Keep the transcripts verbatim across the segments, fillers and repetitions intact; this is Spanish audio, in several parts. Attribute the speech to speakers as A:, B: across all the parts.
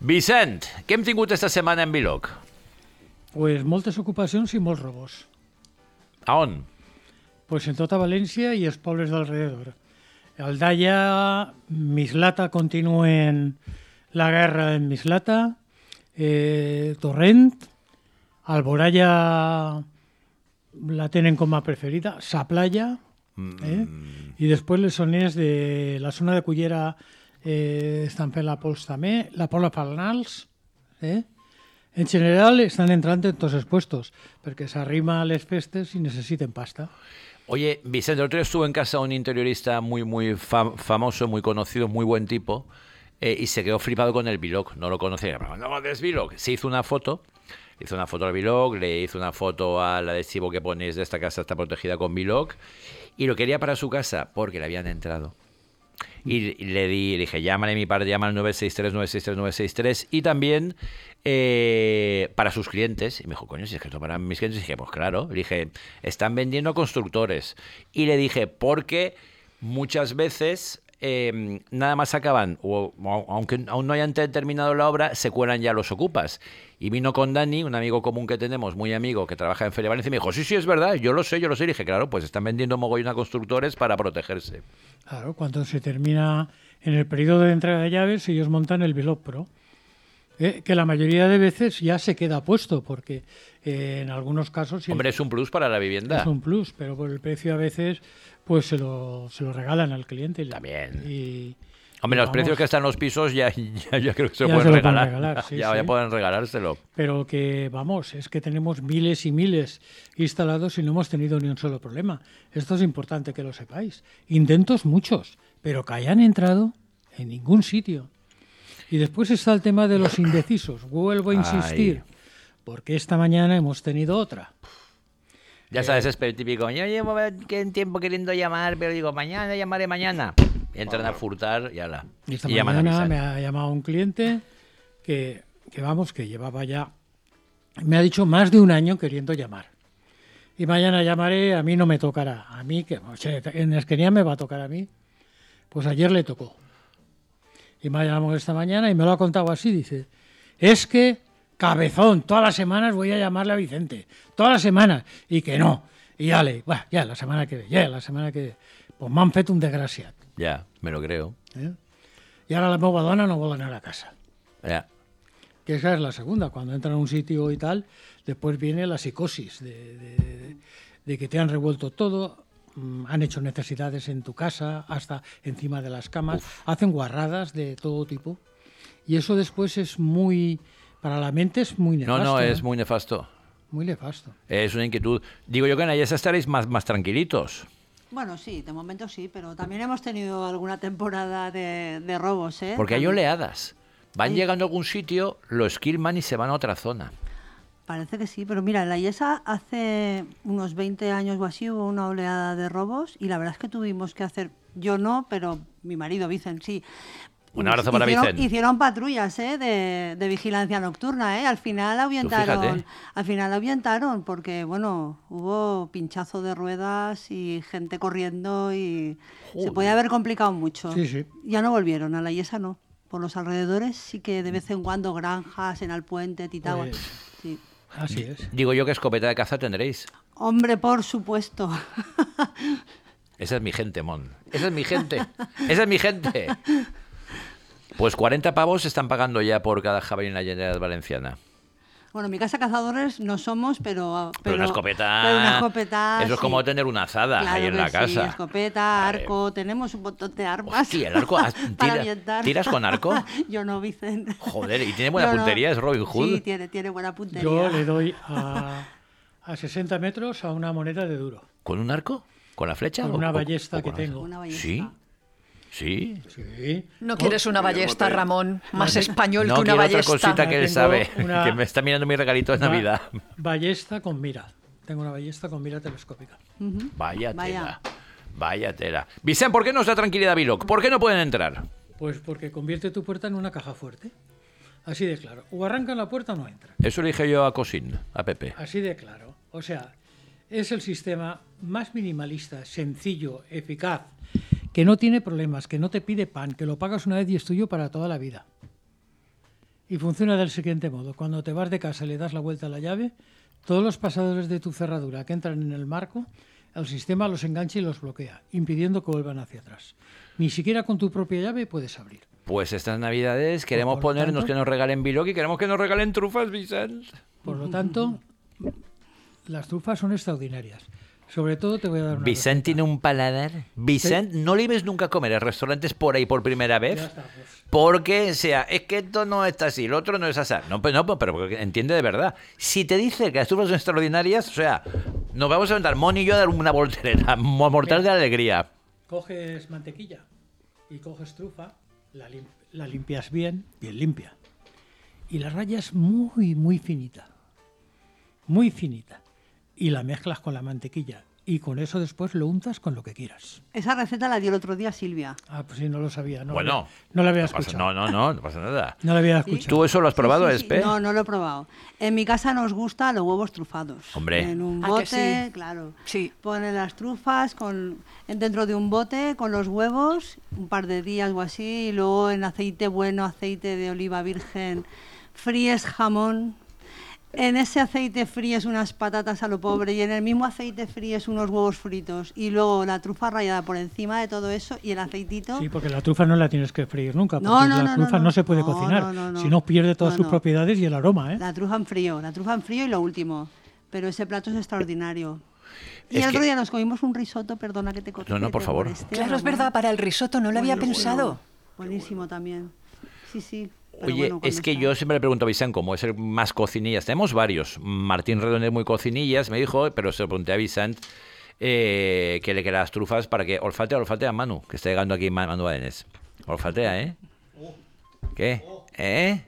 A: Vicent, què hem tingut esta setmana en Vilog?
B: Pues moltes ocupacions i molts robos.
A: A on?
B: Pues en tota València i els pobles d'alrededor. Aldaia, Mislata, continuen la guerra en Mislata, eh, Torrent, Alboraya la tenen com a preferida, Sa Playa, eh? mm. i després les zones de la zona de Cullera eh, estan fent la pols també, la Pola Falnals, eh? En general estan entrant en tots els puestos, perquè s'arrima a les festes i necessiten pasta.
A: Oye, Vicente, el otro día estuve en casa de un interiorista muy, muy fam famoso, muy conocido, muy buen tipo, eh, y se quedó flipado con el Vilog. No lo conocía. No, es Vilog. Se hizo una foto, hizo una foto al Vilog, le hizo una foto al adhesivo que ponéis de esta casa está protegida con Vilog, y lo quería para su casa porque le habían entrado. Y le di, le dije, llámale a mi padre, llama al nueve seis tres, nueve seis tres, nueve seis tres, y también eh, para sus clientes. Y me dijo, coño, si es que esto para mis clientes. Y dije, pues claro. Le dije, están vendiendo a constructores. Y le dije, porque muchas veces eh, nada más acaban, o, o aunque aún no hayan terminado la obra, se cuelan ya los ocupas. Y vino con Dani, un amigo común que tenemos, muy amigo, que trabaja en Feria Valencia, y me dijo, sí, sí, es verdad, yo lo sé, yo lo sé. Y dije, claro, pues están vendiendo mogollón a constructores para protegerse.
B: Claro, cuando se termina en el periodo de entrega de llaves, ellos montan el Vilog Pro, eh, que la mayoría de veces ya se queda puesto, porque eh, en algunos casos...
A: Hombre, es un plus para la vivienda.
B: Es un plus, pero por el precio a veces pues se lo, se lo regalan al cliente.
A: También.
B: Y,
A: Hombre,
B: y
A: los
B: vamos,
A: precios que están en los pisos ya, ya, ya creo que se
B: ya
A: pueden
B: se lo
A: regalar.
B: pueden regalar sí,
A: ya,
B: sí.
A: ya pueden regalárselo.
B: Pero que, vamos, es que tenemos miles y miles instalados y no hemos tenido ni un solo problema. Esto es importante que lo sepáis. Intentos muchos, pero que hayan entrado en ningún sitio. Y después está el tema de los indecisos. Vuelvo a insistir, Ay. porque esta mañana hemos tenido otra.
A: Ya eh, sabes, es el típico, yo llevo un tiempo queriendo llamar, pero digo, mañana llamaré mañana. Entran a furtar y ala.
B: Y esta
A: y
B: mañana me ha llamado un cliente que, que, vamos, que llevaba ya, me ha dicho más de un año queriendo llamar. Y mañana llamaré, a mí no me tocará. A mí, que o sea, en Esquenia me va a tocar a mí. Pues ayer le tocó. Y me ha llamado esta mañana y me lo ha contado así, dice, es que, cabezón, todas las semanas voy a llamarle a Vicente. Todas las semanas. Y que no. Y ya le, bueno, ya la semana que ve, ya la semana que ve. Pues m'han fet un desgraciat.
A: Ja, me lo creo.
B: Eh? I ara la meva dona no vol anar a casa.
A: Ja.
B: Que esa es la segunda. Cuando entran a un sitio y tal, después viene la psicosis de, de, de, de que te han revuelto todo, mmm, han hecho necesidades en tu casa, hasta encima de las camas, Uf. hacen guarradas de todo tipo. Y eso después es muy... Para la mente es muy nefasto.
A: No, no,
B: ¿eh?
A: es muy nefasto.
B: Muy nefasto.
A: Es una inquietud. Digo yo que en Ayesa estaréis más, más tranquilitos.
C: Bueno, sí, de momento sí, pero también hemos tenido alguna temporada de, de robos, ¿eh?
A: Porque hay
C: también.
A: oleadas. Van hay... llegando a algún sitio, lo esquilman y se van a otra zona.
C: Parece que sí, pero mira, en la Ayesa hace unos veinte años o así hubo una oleada de robos y la verdad es que tuvimos que hacer, yo no, pero mi marido Vicent sí.
A: Un abrazo para
C: hicieron,
A: Vicent.
C: Hicieron patrullas ¿eh? de, de vigilancia nocturna, ¿eh? Al final ahuyentaron, al final ahuyentaron porque bueno, hubo pinchazo de ruedas y gente corriendo y Joder. se podía haber complicado mucho.
B: Sí, sí.
C: Ya no volvieron, a la Ayesa no. Por los alrededores sí que de vez en cuando granjas en Alpuente, Titagua.
B: Pues,
C: sí.
B: Así es.
A: Digo yo que escopeta de caza tendréis.
C: Hombre, por supuesto.
A: Esa es mi gente, Mon. Esa es mi gente. Esa es mi gente. Pues cuarenta pavos están pagando ya por cada jabalina Generalitat Valenciana.
C: Bueno, en mi casa cazadores no somos, pero...
A: Pero, pero una escopeta...
C: Pero una escopeta...
A: Eso es
C: sí.
A: como tener una azada
C: claro
A: ahí en la
C: sí,
A: casa.
C: Escopeta, arco, vale. Tenemos un montón de armas.
A: Hostia, el arco... Tira, ¿Tiras con arco?
C: Yo no, Vicente.
A: Joder, ¿y tiene buena
C: Yo
A: puntería?
C: No.
A: ¿Es Robin Hood?
C: Sí, tiene, tiene buena puntería.
B: Yo le doy a, a sesenta metros a una moneda de duro.
A: ¿Con un arco? ¿Con la flecha?
B: Con
A: o,
B: una
A: o,
B: ballesta
A: o
B: que
A: con
B: tengo.
C: Una ballesta.
A: ¿Sí? Sí.
B: Sí.
D: No quieres una ballesta, Ramón, más español
A: no,
D: que una ballesta.
A: No, otra cosita que él sabe,
B: una...
A: que me está mirando mi regalito de Navidad.
B: Ballesta con mira. Tengo una ballesta con mira telescópica.
A: Uh-huh. Vaya tela. Vaya tela. Vicent, ¿por qué no está tranquilidad Vilog? ¿Por qué no pueden entrar?
B: Pues porque convierte tu puerta en una caja fuerte. Así de claro. O arrancan la puerta o no entran.
A: Eso le dije yo a Cosín, a Pepe.
B: Así de claro. O sea, es el sistema más minimalista, sencillo, eficaz, que no tiene problemas, que no te pide pan, que lo pagas una vez y es tuyo para toda la vida. Y funciona del siguiente modo. Cuando te vas de casa y le das la vuelta a la llave, todos los pasadores de tu cerradura que entran en el marco, el sistema los engancha y los bloquea, impidiendo que vuelvan hacia atrás. Ni siquiera con tu propia llave puedes abrir.
A: Pues estas navidades queremos
B: Por lo
A: ponernos
B: tanto-
A: que nos regalen Biloc y queremos que nos regalen trufas, Vicent.
B: Por lo tanto, las trufas son extraordinarias. Sobre todo te voy a dar una
A: Vicent
B: receta.
A: tiene un paladar. Vicent, no le ves nunca comer en restaurantes por ahí por primera vez.
B: Ya está, pues.
A: Porque, o sea, es que esto no está así, el otro no es así. No, pues no, pero porque entiende de verdad. Si te dice que las trufas son extraordinarias, o sea, nos vamos a sentar, Moni y yo, a dar una voltereta, mo- mortal de alegría.
B: Coges mantequilla y coges trufa, la, lim- la limpias bien, bien limpia. Y la rayas muy, muy finita. Muy finita. Y la mezclas con la mantequilla. Y con eso después lo untas con lo que quieras.
C: Esa receta la dio el otro día Silvia.
B: Ah, pues sí, no lo sabía. No,
A: Bueno,
B: no la había
A: no pasa-
B: escuchado.
A: No, no, no, no pasa nada.
B: No la había
C: Sí.
B: escuchado.
A: ¿Tú eso lo has probado,
C: Sí, sí, sí.
A: Espe?
C: No, no lo he probado. En mi casa nos gustan los huevos trufados.
A: Hombre.
C: En un
D: ¿A que
C: bote,
D: sí?
C: claro.
D: Sí.
C: Ponen las trufas con, en- dentro de un bote con los huevos, un par de días o así, y luego en aceite bueno, aceite de oliva virgen, fríes jamón. En ese aceite fríes unas patatas a lo pobre y en el mismo aceite fríes unos huevos fritos y luego la trufa rallada por encima de todo eso y el aceitito.
B: Sí, porque la trufa no la tienes que freír nunca, porque
C: No, no,
B: la
C: no,
B: trufa
C: no,
B: no, se puede
C: no,
B: cocinar.
C: no, no, no.
B: Si no, pierde todas
C: No,
B: sus
C: no.
B: propiedades y el aroma, ¿eh?
C: La trufa en frío, la trufa en frío y lo último. Pero ese plato es extraordinario. Y
A: Es
C: el otro
A: que-
C: día nos comimos un risotto, perdona que te corte.
A: No, no, por
C: te
A: favor.
C: moleste,
D: Claro, es
C: Ramón.
D: verdad, para el risotto no lo había
C: Buenísimo.
D: pensado.
C: Buenísimo también. Sí, sí. pero
A: Oye,
C: bueno,
A: es
C: cuando
A: que
C: está-
A: yo siempre le pregunto a Vicent, como es el más cocinillas, tenemos varios. Martín Redondo es muy cocinillas, me dijo, pero se lo pregunté a Vicent eh, que le quedan las trufas para que olfatea, olfatea a Manu, que está llegando aquí Ma- Manu Badenes. Olfatea, ¿eh? ¿Qué? ¿Eh?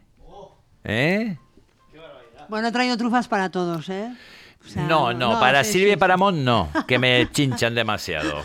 A: ¿Eh?
C: Bueno, he traído trufas para todos, ¿eh? O sea,
A: No, no, para
C: sí,
A: Silvia y
C: sí,
A: para
C: sí.
A: Mon no, que me chinchan demasiado.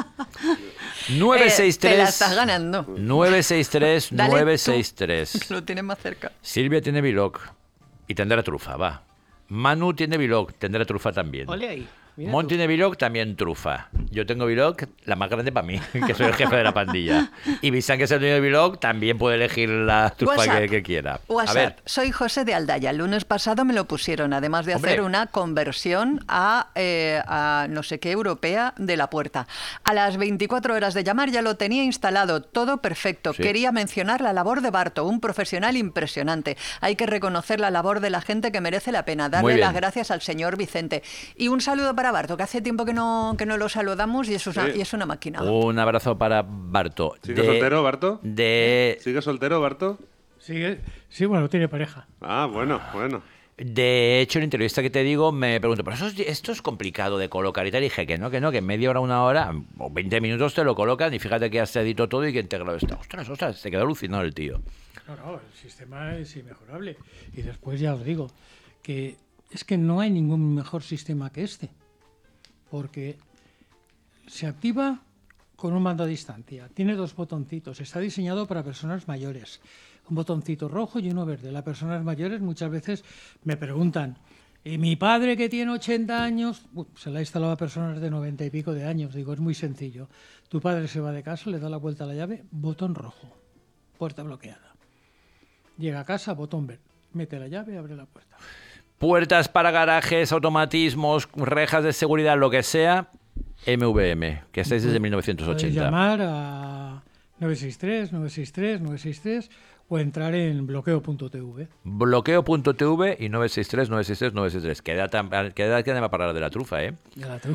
D: Eh,
A: nueve seis
D: te la
A: tres
D: estás ganando.
A: nueve seis tres
D: Dale
A: nueve
D: tú,
A: seis tres.
D: Lo tienes más cerca.
A: Silvia tiene Biloc y tendrá trufa, va. Manu tiene Biloc, tendrá trufa también.
B: Ole ahí. Mira
A: Mon
B: tú.
A: tiene Biloc, también trufa. Yo tengo Biloc, la más grande para mí, que soy el jefe de la pandilla. Y Vicent, que es el dueño de Biloc, también puede elegir la trufa
D: WhatsApp.
A: que, que quiera.
D: WhatsApp.
A: A ver,
D: Soy José de Aldaya. El lunes pasado me lo pusieron, además de
A: Hombre.
D: hacer una conversión a, eh, a no sé qué europea de la puerta. A las veinticuatro horas de llamar ya lo tenía instalado, todo perfecto.
A: Sí.
D: Quería mencionar la labor de Barto, un profesional impresionante. Hay que reconocer la labor de la gente que merece la pena.
A: Muy
D: Darle
A: bien.
D: las gracias al señor Vicente. Y un saludo para Barto, que hace tiempo que no, que no lo saludamos y es una,
E: Sí.
D: y es una máquina.
A: un abrazo para Barto.
E: ¿Sigue soltero, Barto?
A: De,
E: ¿Sigue soltero, Barto?
B: Sigue- sí, bueno, tiene pareja.
E: Ah, bueno, bueno.
A: de hecho, el interiorista que te digo me preguntó, ¿pero eso es- esto es complicado de colocar y tal? Y dije que no, que no, que en media hora, una hora o veinte minutos te lo colocan y fíjate que ya se editó todo y que integrado está. Ostras, ostras, se quedó alucinado el tío.
B: No, no, el sistema es inmejorable. Y después ya os digo que es que no hay ningún mejor sistema que este. Porque se activa con un mando a distancia. Tiene dos botoncitos. Está diseñado para personas mayores. Un botoncito rojo y uno verde. Las personas mayores muchas veces me preguntan, ¿y mi padre que tiene ochenta años? Uh, se la ha instalado a personas de noventa y pico de años. Digo, es muy sencillo. Tu padre se va de casa, le da la vuelta a la llave, botón rojo. Puerta bloqueada. Llega a casa, botón verde. Mete la llave y abre la puerta.
A: Puertas para garajes, automatismos, rejas de seguridad, lo que sea, M V M, que estáis desde mil novecientos
B: Podéis
A: ochenta.
B: llamar a nueve seis tres, nueve seis tres, nueve seis tres o entrar en bloqueo punto t v.
A: Bloqueo punto t v y nueve seis tres nueve seis tres nueve seis tres. Queda, tan- queda, queda para hablar de la trufa, ¿eh?
B: Ya la tengo.